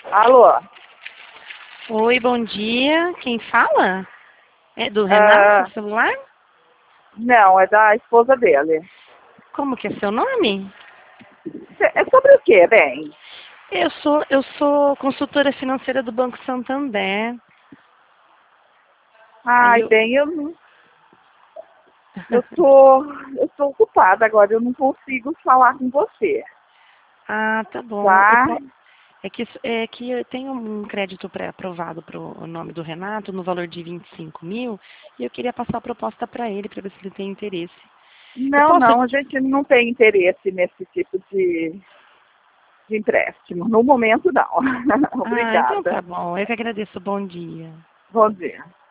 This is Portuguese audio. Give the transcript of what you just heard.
Alô? Oi, bom dia. Quem fala? É do Renato, celular? Não, é da esposa dele. Como que é seu nome? É sobre o quê, bem? Eu sou consultora financeira do Banco Santander. Aí Ai, eu, bem, eu tô ocupada agora, eu não consigo falar com você, tá bom. tá? É que eu tenho um crédito pré-aprovado para o nome do Renato no valor de 25 mil e eu queria passar a proposta para ele para ver se ele tem interesse. Eu Não, posso? não, a gente não tem interesse nesse tipo de empréstimo. No momento, não. Então Obrigada. tá bom. Eu que agradeço. Bom dia. Bom dia.